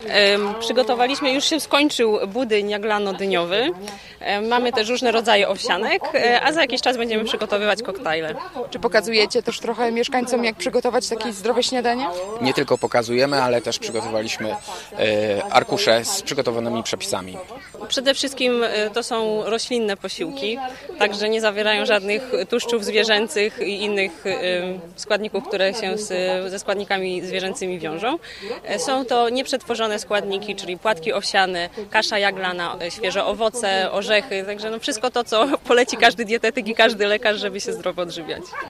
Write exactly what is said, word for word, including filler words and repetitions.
Przygotowaliśmy, już się skończył budyń jaglano-dyniowy. Mamy też różne rodzaje owsianek, a za jakiś czas będziemy przygotowywać koktajle. Czy pokazujecie też trochę mieszkańcom, jak przygotować takie zdrowe śniadanie? Nie tylko pokazujemy, ale też przygotowaliśmy arkusze z przygotowanymi przepisami. Przede wszystkim to są roślinne posiłki, także nie zawierają żadnych tłuszczów zwierzęcych i innych składników, które się z, ze składnikami zwierzęcymi wiążą. Są to nieprzetworzone składniki, czyli płatki owsiane, kasza jaglana, świeże owoce, orzechy, także no wszystko to, co poleci każdy dietetyk i każdy lekarz, żeby się zdrowo odżywiać.